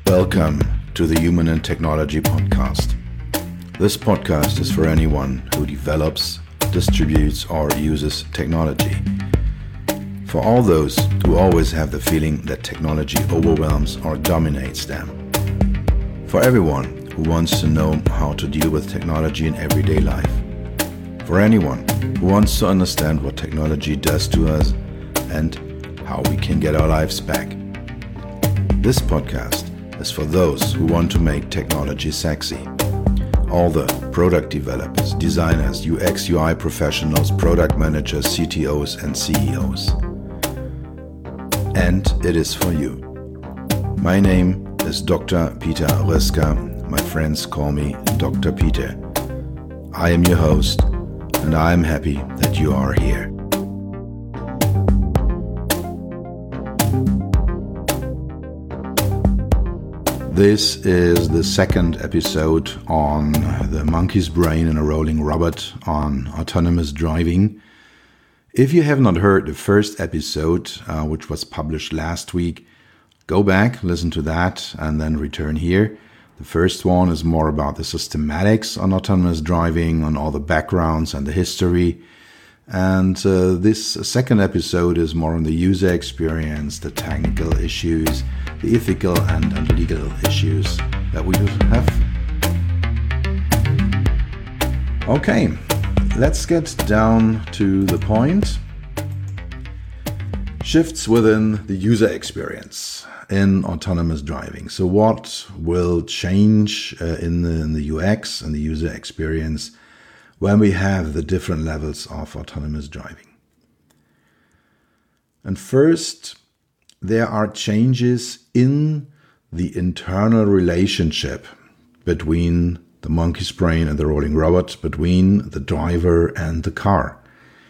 Welcome to the Human and Technology Podcast. This podcast is for anyone who develops, distributes, or uses technology. For all those who always have the feeling that technology overwhelms or dominates them. For everyone who wants to know how to deal with technology in everyday life. For anyone who wants to understand what technology does to us and how we can get our lives back. This podcast is for those who want to make technology sexy. All the product developers, designers, UX, UI professionals, product managers, CTOs, and CEOs. And it is for you. My name is Dr. Peter Ryska. My friends call me Dr. Peter. I am your host, and I am happy that you are here. This is the second episode on the monkey's brain in a rolling robot on autonomous driving. If you have not heard the first episode, which was published last week, go back, listen to that, and then return here. The first one is more about the systematics on autonomous driving, on all the backgrounds and the history. And this second episode is more on the user experience, the technical issues, the ethical and legal issues that we have. Okay, let's get down to the point. Shifts within the user experience in autonomous driving. So what will change in the UX and the user experience when we have the different levels of autonomous driving? And first, there are changes in the internal relationship between the monkey's brain and the rolling robot, between the driver and the car.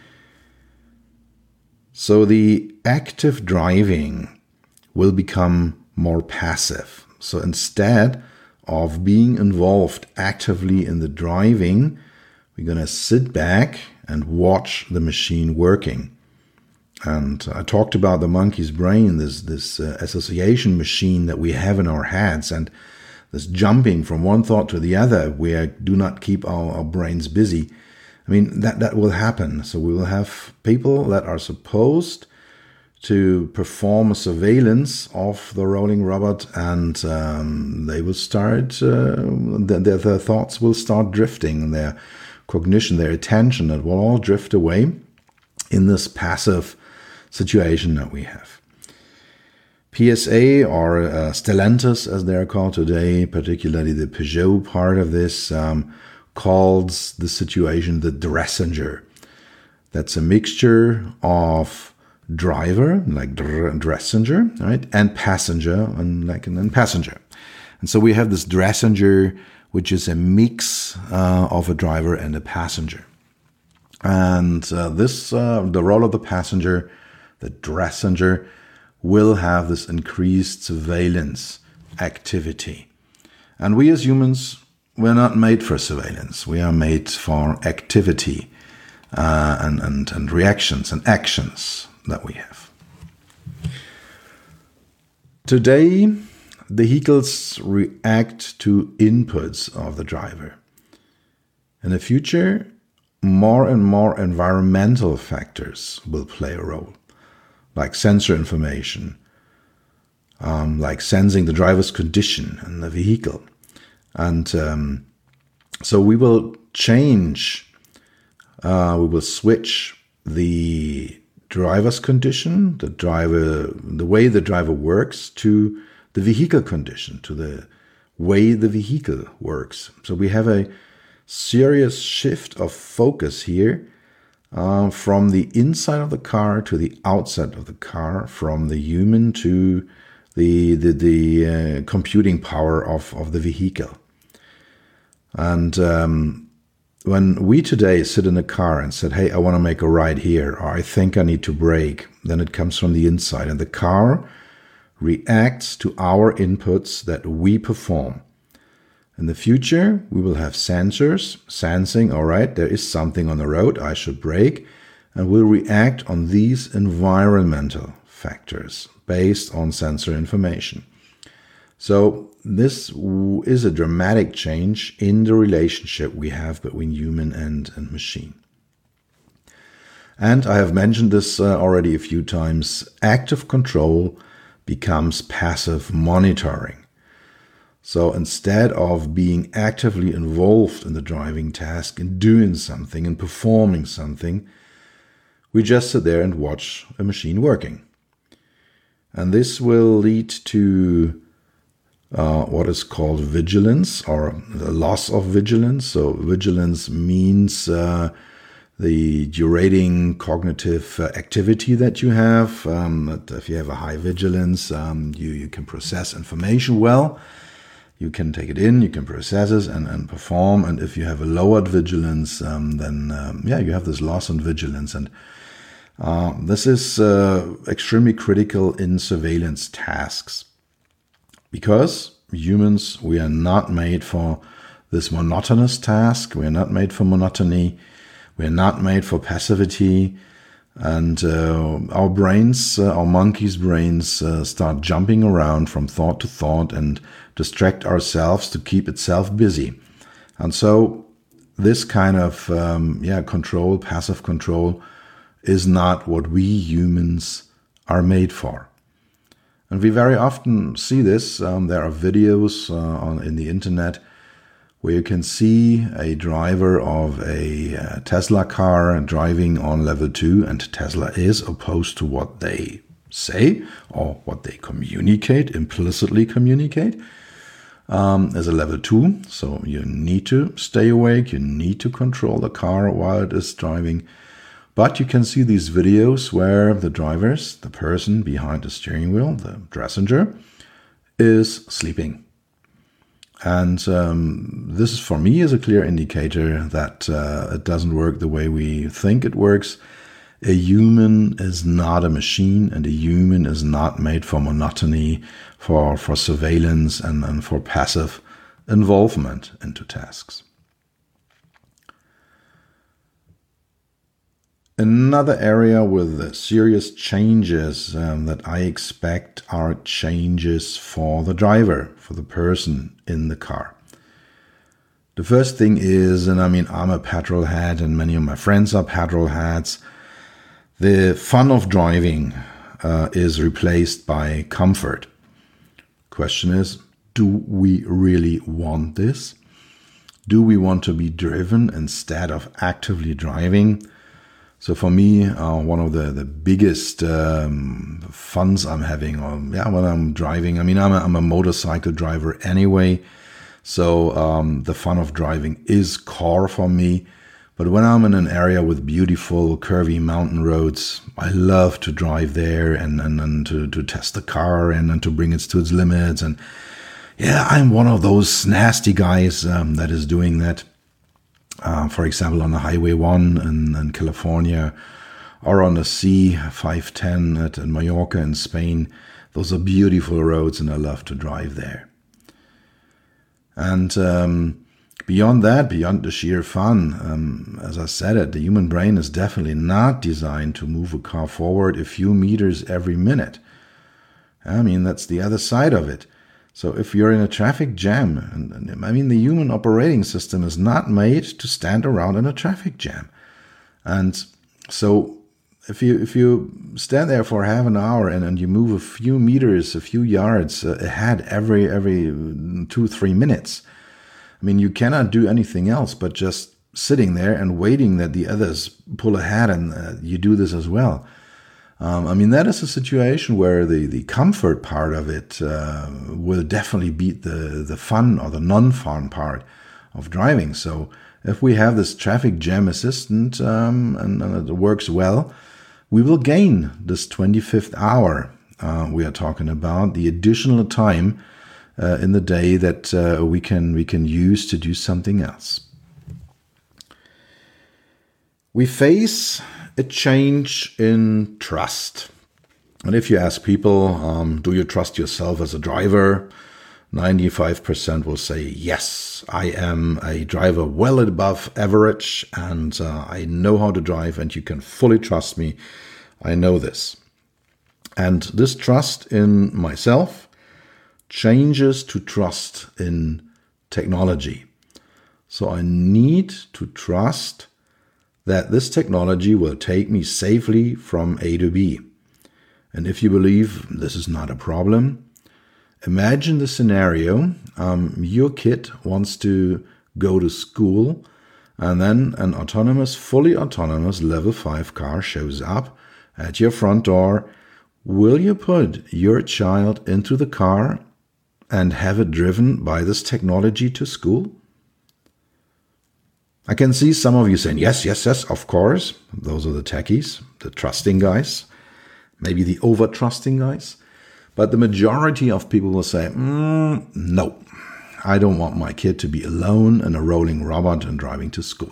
So the active driving will become more passive. So instead of being involved actively in the driving, we're going to sit back and watch the machine working. And I talked about the monkey's brain, this association machine that we have in our heads, and this jumping from one thought to the other, where do not keep our brains busy. I mean, that will happen. So we will have people that are supposed to perform a surveillance of the rolling robot, and they will start, their thoughts will start drifting, their cognition, their attention, it will all drift away in this passive situation that we have. PSA, or Stellantis as they are called today, particularly the Peugeot part of this, calls the situation the Dressenger. That's a mixture of driver, like Dressenger, right, and passenger, and passenger. And so we have this Dressenger, which is a mix of a driver and a passenger. And the role of the passenger, the Dressenger, will have this increased surveillance activity. And we as humans, we're not made for surveillance. We are made for activity and reactions and actions that we have. Today, vehicles react to inputs of the driver. In the future, more and more environmental factors will play a role, like sensor information, like sensing the driver's condition in the vehicle. And so we will change, we will switch the driver's condition, the way the driver works, to the vehicle condition, to the way the vehicle works. So we have a serious shift of focus here, from the inside of the car to the outside of the car, from the human to the computing power of the vehicle. And when we today sit in a car and said, hey, I want to make a ride here, or I think I need to brake, then it comes from the inside, and the car reacts to our inputs that we perform. In the future, we will have sensors sensing, all right, there is something on the road, I should brake, and will react on these environmental factors based on sensor information. So this is a dramatic change in the relationship we have between human and machine. And I have mentioned this already a few times. Active control becomes passive monitoring. So instead of being actively involved in the driving task and doing something and performing something, we just sit there and watch a machine working. And this will lead to what is called vigilance, or the loss of vigilance. So vigilance means the durating cognitive activity that you have. That if you have a high vigilance, you can process information well. You can take it in, you can process it and perform. And if you have a lowered vigilance, then you have this loss in vigilance. And this is extremely critical in surveillance tasks. Because humans, we are not made for this monotonous task. We are not made for monotony. We are not made for passivity. And our brains, our monkeys' brains, start jumping around from thought to thought and distract ourselves to keep itself busy. And so this kind of control, passive control, is not what we humans are made for. And we very often see this. There are videos in the internet where you can see a driver of a Tesla car driving on level 2, and Tesla is opposed to what they say or what they communicate, implicitly communicate, as a level 2. So you need to stay awake, you need to control the car while it is driving. But you can see these videos where the drivers, the person behind the steering wheel, the passenger, is sleeping. And this, for me, is a clear indicator that it doesn't work the way we think it works. A human is not a machine, and a human is not made for monotony, for surveillance, and for passive involvement into tasks. Another area with serious changes that I expect are changes for the driver, for the person in the car. The first thing is, and I mean, I'm a petrol head and many of my friends are petrol heads, the fun of driving is replaced by comfort. Question is, do we really want this? Do we want to be driven instead of actively driving? So for me, one of the biggest funs I'm having when I'm driving, I mean, I'm a motorcycle driver anyway. So the fun of driving is core for me. But when I'm in an area with beautiful curvy mountain roads, I love to drive there and to test the car and to bring it to its limits. And yeah, I'm one of those nasty guys that is doing that. For example, on the Highway 1 in California, or on the C510 at Mallorca in Spain. Those are beautiful roads, and I love to drive there. And beyond that, beyond the sheer fun, as I said, the human brain is definitely not designed to move a car forward a few meters every minute. I mean, that's the other side of it. So if you're in a traffic jam, and I mean, the human operating system is not made to stand around in a traffic jam. And so if you stand there for half an hour and you move a few meters, a few yards ahead every 2-3 minutes, I mean, you cannot do anything else but just sitting there and waiting that the others pull ahead and you do this as well. I mean, that is a situation where the comfort part of it will definitely beat the fun or the non-fun part of driving. So if we have this traffic jam assistant and it works well, we will gain this 25th hour we are talking about, the additional time in the day that we can use to do something else. We face a change in trust. And if you ask people, do you trust yourself as a driver? 95% will say, yes, I am a driver well above average, and I know how to drive, and you can fully trust me. I know this. And this trust in myself changes to trust in technology. So I need to trust that this technology will take me safely from A to B. And if you believe this is not a problem, imagine the scenario, your kid wants to go to school and then an fully autonomous level 5 car shows up at your front door. Will you put your child into the car and have it driven by this technology to school? I can see some of you saying, yes, of course. Those are the techies, the trusting guys, maybe the over-trusting guys. But the majority of people will say, no, I don't want my kid to be alone in a rolling robot and driving to school.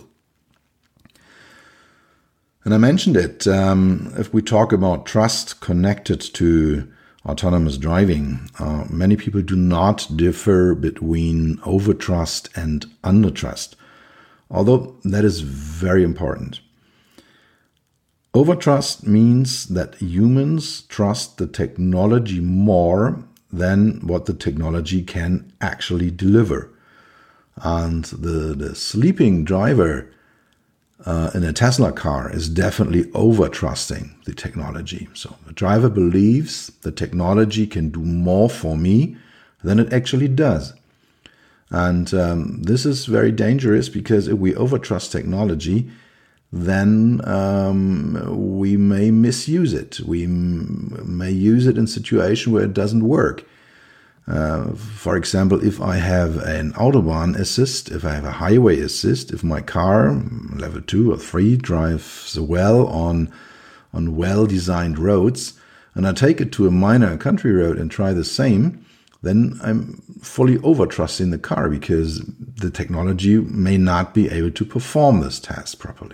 And I mentioned it, if we talk about trust connected to autonomous driving, many people do not differ between over-trust and under-trust. Although that is very important. Overtrust means that humans trust the technology more than what the technology can actually deliver. And the sleeping driver in a Tesla car is definitely over-trusting the technology. So the driver believes the technology can do more for me than it actually does. And this is very dangerous, because if we overtrust technology, then we may misuse it. We may use it in a situation where it doesn't work. For example, if I have an Autobahn assist, if I have a highway assist, if my car, level 2 or 3, drives well on well-designed roads, and I take it to a minor country road and try the same, then I'm fully over-trusting the car, because the technology may not be able to perform this task properly.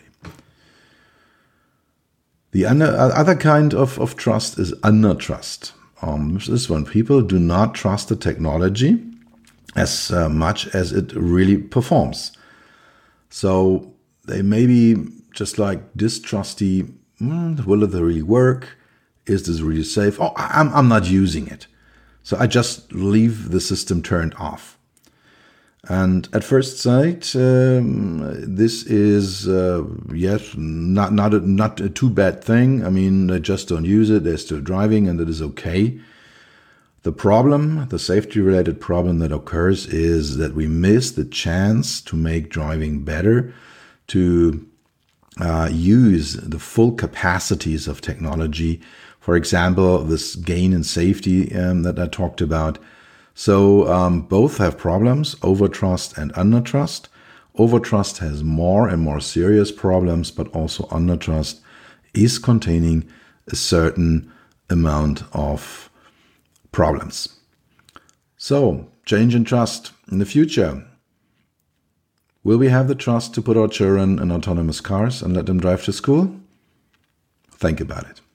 The other kind of trust is under-trust. This is when people do not trust the technology as much as it really performs. So they may be just like distrusty, will it really work? Is this really safe? Oh, I'm not using it. So I just leave the system turned off. And at first sight, this is, yes, not a too bad thing. I mean, they just don't use it. They're still driving, and it is okay. The problem, the safety-related problem that occurs, is that we miss the chance to make driving better, to use the full capacities of technology. For example, this gain in safety that I talked about. So both have problems, overtrust and undertrust. Overtrust has more and more serious problems, but also undertrust is containing a certain amount of problems. So, change in trust in the future. Will we have the trust to put our children in autonomous cars and let them drive to school? Think about it.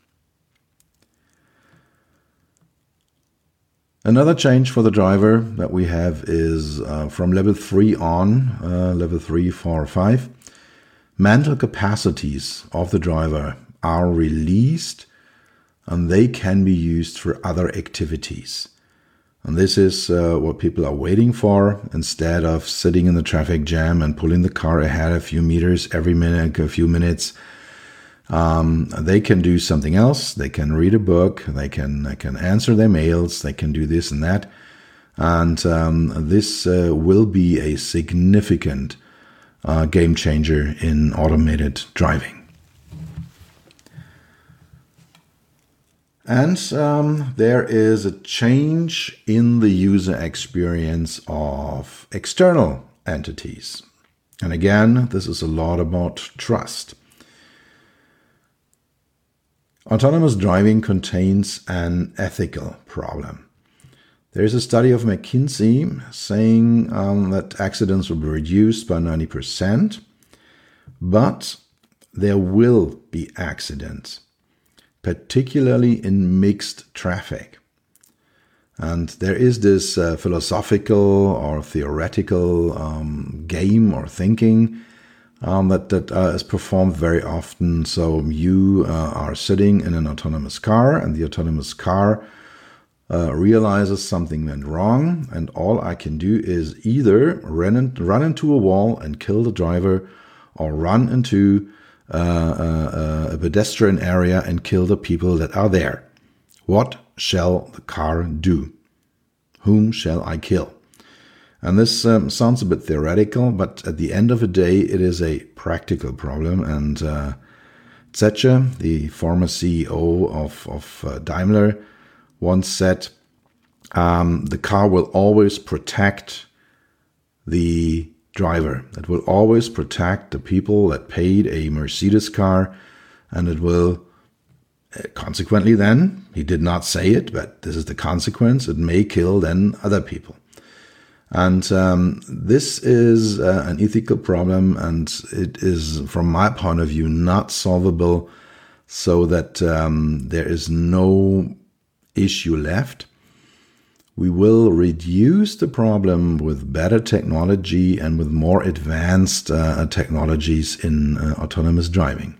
Another change for the driver that we have is from level 3 on, level 3, 4, 5, mental capacities of the driver are released and they can be used for other activities. And this is what people are waiting for. Instead of sitting in the traffic jam and pulling the car ahead a few meters every minute, a few minutes, they can do something else. They can read a book. They can answer their mails. They can do this and that. And this will be a significant game changer in automated driving. And there is a change in the user experience of external entities. And again, this is a lot about trust. Autonomous driving contains an ethical problem. There is a study of McKinsey saying that accidents will be reduced by 90%, but there will be accidents, particularly in mixed traffic. And there is this philosophical or theoretical game or thinking that is performed very often. So you are sitting in an autonomous car, and the autonomous car realizes something went wrong, and all I can do is either run into a wall and kill the driver, or run into a pedestrian area and kill the people that are there. What shall the car do? Whom shall I kill? And this sounds a bit theoretical, but at the end of the day, it is a practical problem. And Zetsche, the former CEO of Daimler, once said, the car will always protect the driver. It will always protect the people that paid a Mercedes car, and it will consequently then, he did not say it, but this is the consequence, it may kill then other people. And this is an ethical problem, and it is, from my point of view, not solvable, so that there is no issue left. We will reduce the problem with better technology and with more advanced technologies in autonomous driving.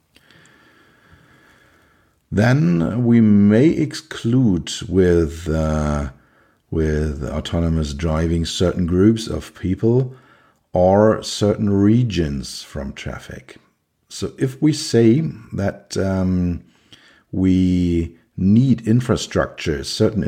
Then we may exclude with autonomous driving certain groups of people or certain regions from traffic. So if we say that we need infrastructure, certain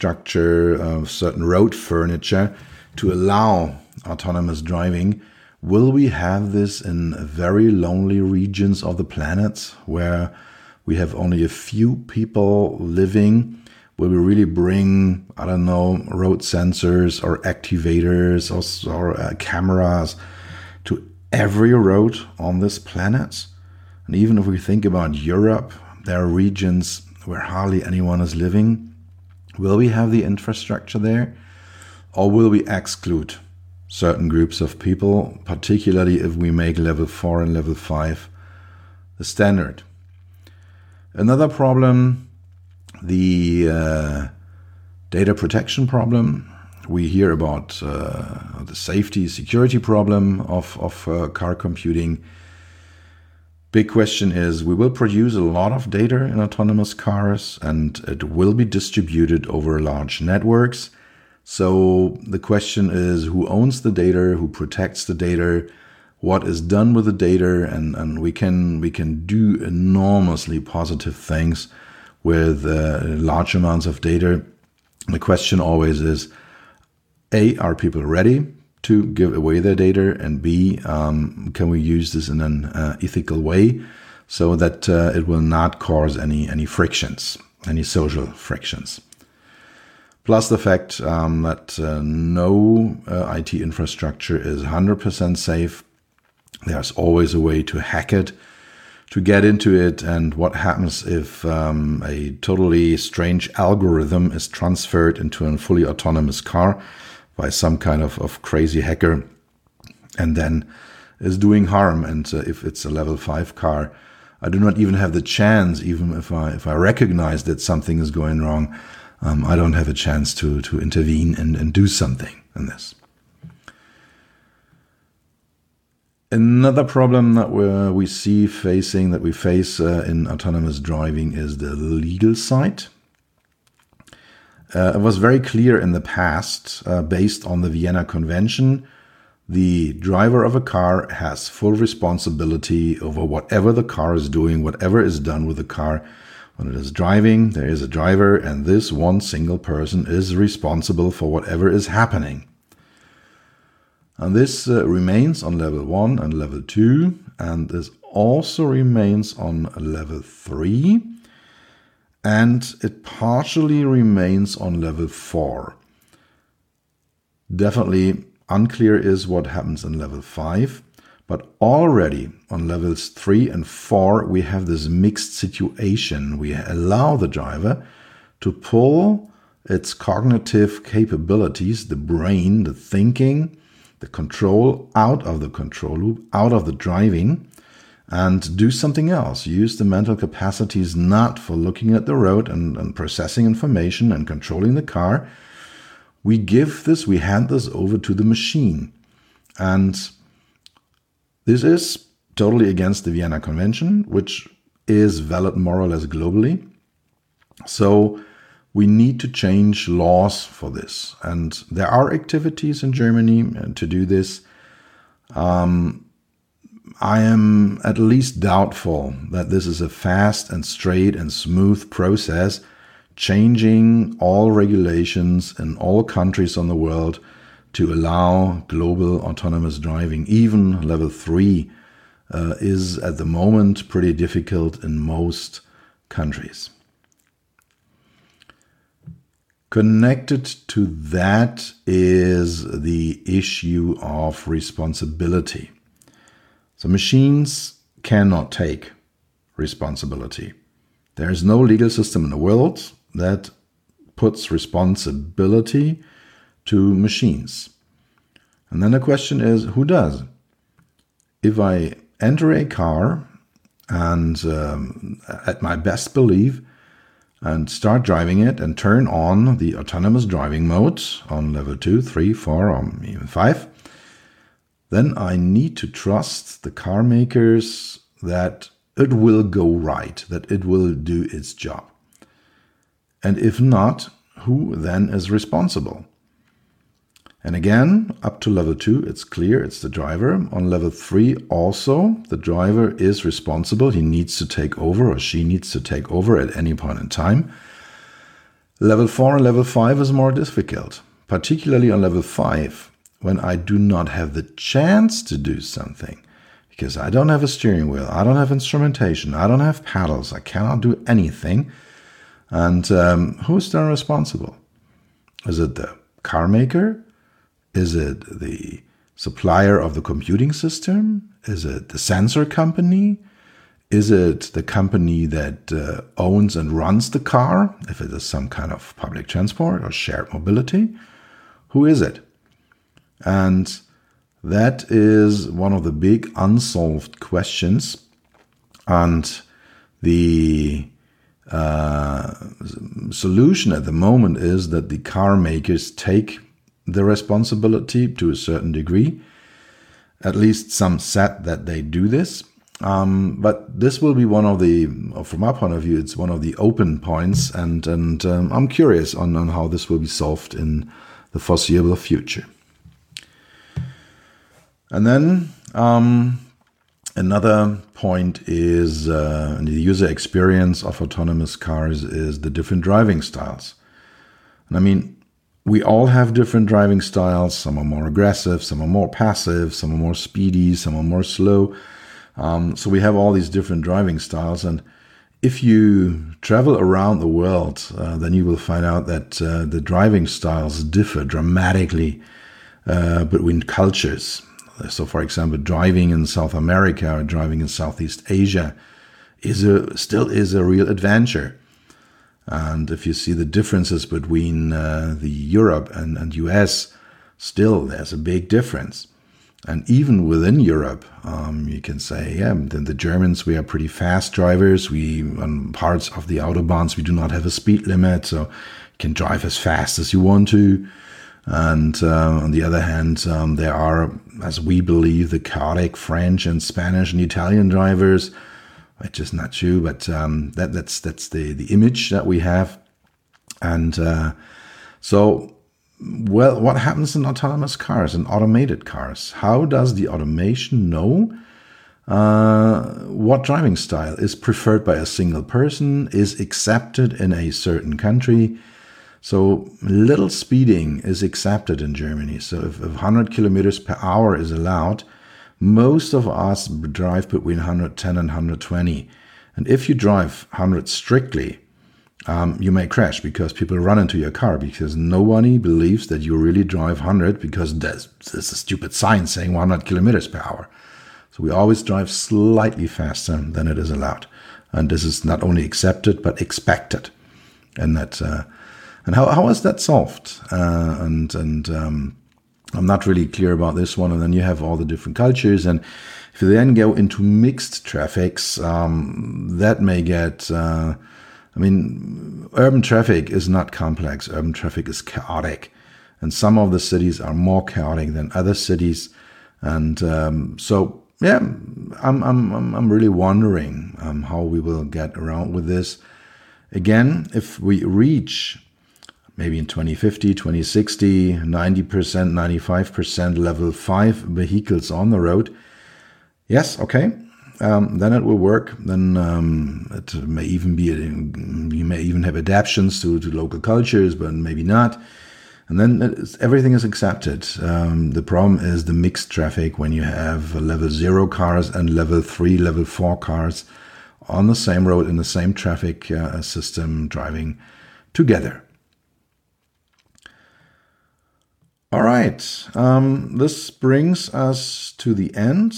road furniture to allow autonomous driving, will we have this in very lonely regions of the planet where we have only a few people living? Will we really bring, I don't know, road sensors or activators or cameras to every road on this planet? And even if we think about Europe, there are regions where hardly anyone is living. Will we have the infrastructure there? Or will we exclude certain groups of people, particularly if we make level 4 and level 5 the standard? Another problem, the data protection problem. We hear about the safety, security problem of car computing. Big question is, we will produce a lot of data in autonomous cars, and it will be distributed over large networks. So the question is, who owns the data, who protects the data, what is done with the data, and we can do enormously positive things with large amounts of data. The question always is, A, are people ready to give away their data, and B, can we use this in an ethical way so that it will not cause any frictions, any social frictions. Plus the fact that no IT infrastructure is 100% safe. There's always a way to hack it, to get into it, and what happens if a totally strange algorithm is transferred into a fully autonomous car by some kind of crazy hacker, and then is doing harm. And if it's a level 5 car, I do not even have the chance, even if I recognize that something is going wrong, I don't have a chance to intervene and do something in this. Another problem that we face in autonomous driving is the legal side. It was very clear in the past, based on the Vienna Convention, the driver of a car has full responsibility over whatever the car is doing, whatever is done with the car. When it is driving, there is a driver, and this one single person is responsible for whatever is happening. And this remains on level 1 and level 2, and this also remains on level 3. And it partially remains on level 4. Definitely unclear is what happens in level 5, but already on levels 3 and 4 we have this mixed situation. We allow the driver to pull its cognitive capabilities, the brain, the thinking, the control out of the control loop, out of the driving, and do something else. Use the mental capacities not for looking at the road and processing information and controlling the car. We hand this over to the machine. And this is totally against the Vienna Convention, which is valid more or less globally. So we need to change laws for this. And there are activities in Germany to do this. I am at least doubtful that this is a fast and straight and smooth process, changing all regulations in all countries on the world to allow global autonomous driving. Even level 3 is at the moment pretty difficult in most countries. Connected to that is the issue of responsibility. So machines cannot take responsibility. There is no legal system in the world that puts responsibility to machines. And then the question is, who does? If I enter a car and at my best belief and start driving it and turn on the autonomous driving mode on level 2, 3, 4, or even 5, then I need to trust the car makers that it will go right, that it will do its job. And if not, who then is responsible? And again, up to level 2, it's clear, it's the driver. On level 3 also, the driver is responsible. He needs to take over, or she needs to take over at any point in time. Level 4 and level 5 is more difficult, particularly on level 5, when I do not have the chance to do something, because I don't have a steering wheel, I don't have instrumentation, I don't have paddles, I cannot do anything. And who's then responsible? Is it the car maker? Is it the supplier of the computing system? Is it the sensor company? Is it the company that owns and runs the car, if it is some kind of public transport or shared mobility? Who is it? And that is one of the big unsolved questions. And the solution at the moment is that the car makers take the responsibility to a certain degree. At least some said that they do this. But this will be one of the, from my point of view, it's one of the open points. And I'm curious on how this will be solved in the foreseeable future. And then another point is in the user experience of autonomous cars is the different driving styles. And I mean, we all have different driving styles. Some are more aggressive, some are more passive, some are more speedy, some are more slow. So we have all these different driving styles. And if you travel around the world, then you will find out that the driving styles differ dramatically between cultures. So, for example, driving in South America or driving in Southeast Asia still is a real adventure. And if you see the differences between the Europe and US, still there's a big difference. And even within Europe, you can say, yeah, then the Germans, we are pretty fast drivers. On parts of the autobahns, we do not have a speed limit, so you can drive as fast as you want to. And on the other hand, there are, as we believe, the chaotic French and Spanish and Italian drivers, which is not true, but that's the image that we have. And so, well, what happens in autonomous cars, in automated cars? How does the automation know what driving style is preferred by a single person, is accepted in a certain country? So little speeding is accepted in Germany. So if 100 kilometers per hour is allowed, most of us drive between 110 and 120. And if you drive 100 strictly, you may crash because people run into your car because nobody believes that you really drive 100 because there's a stupid sign saying 100 kilometers per hour. So we always drive slightly faster than it is allowed. And this is not only accepted, but expected. And that... And how is that solved? And I'm not really clear about this one. And then you have all the different cultures. And if you then go into mixed traffics, that may get... urban traffic is not complex. Urban traffic is chaotic. And some of the cities are more chaotic than other cities. And so, I'm really wondering how we will get around with this. Again, if we reach maybe in 2050, 2060, 90%, 95% level 5 vehicles on the road, yes, okay, then it will work. Then it may even be, you may even have adaptations to local cultures, but maybe not. And then everything is accepted. The problem is the mixed traffic when you have level 0 cars and level 3, level 4 cars on the same road in the same traffic system driving together. All right, this brings us to the end.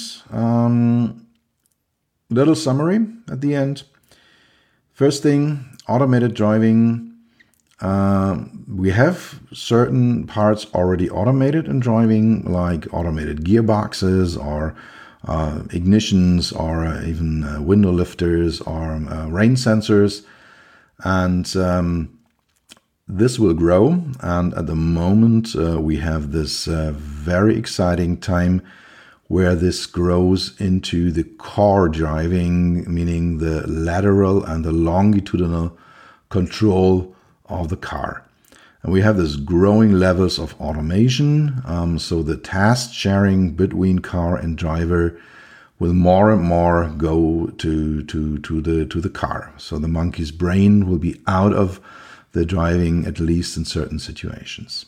Little summary at the end. First thing, automated driving. We have certain parts already automated in driving, like automated gearboxes or ignitions or even window lifters or rain sensors. And this will grow, and at the moment we have this very exciting time where this grows into the car driving, meaning the lateral and the longitudinal control of the car. And we have this growing levels of automation, so the task sharing between car and driver will more and more go to the car. So the monkey's brain will be out of the driving, at least in certain situations.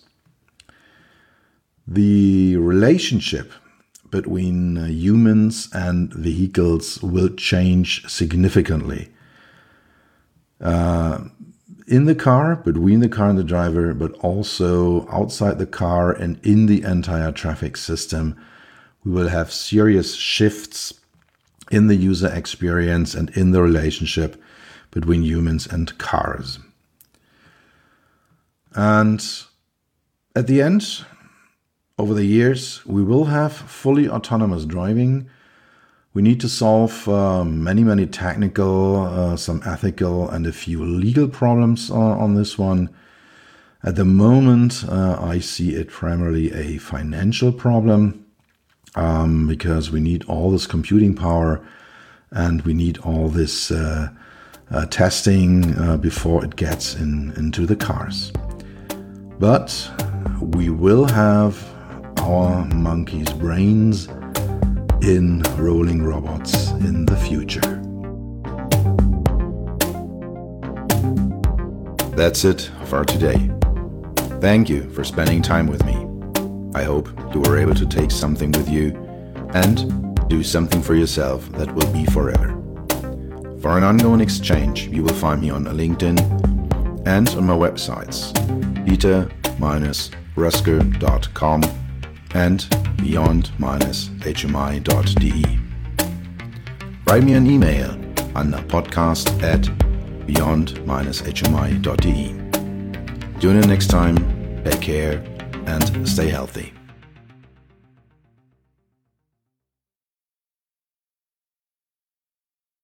The relationship between humans and vehicles will change significantly. In the car, between the car and the driver, but also outside the car and in the entire traffic system, we will have serious shifts in the user experience and in the relationship between humans and cars. And at the end, over the years, we will have fully autonomous driving. We need to solve many technical, some ethical, and a few legal problems on this one. At the moment, I see it primarily a financial problem because we need all this computing power and we need all this testing before it gets into the cars. But we will have our monkey's brains in rolling robots in the future. That's it for today. Thank you for spending time with me. I hope you were able to take something with you and do something for yourself that will be forever. For an ongoing exchange, you will find me on LinkedIn and on my websites, dieter-rusker.com and beyond-hmi.de. Write me an email on podcast@beyond-hmi.de. Tune in next time, take care and stay healthy.